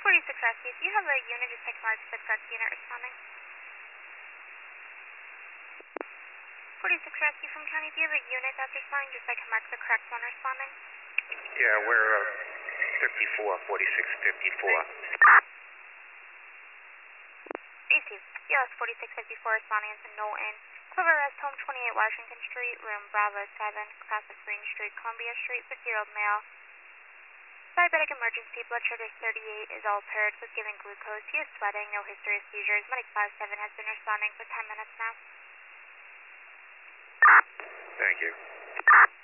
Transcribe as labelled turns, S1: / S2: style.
S1: 46 Rescue, do you have a unit just technology for the correct unit responding? 46 Rescue from County, do you have a unit that's responding just so I can mark the correct one responding?
S2: Yeah, we're 54, 4654.
S1: Receive. Yes, 4654 responding as a Knowlton. Cover rest home 28 Washington Street, room Bravo 7, class of Green Street, Columbia Street, 50-year-old male. Diabetic emergency, blood sugar 38 is altered, was given glucose. He is sweating, no history of seizures. Medic 57 has been responding for 10 minutes now.
S2: Thank you.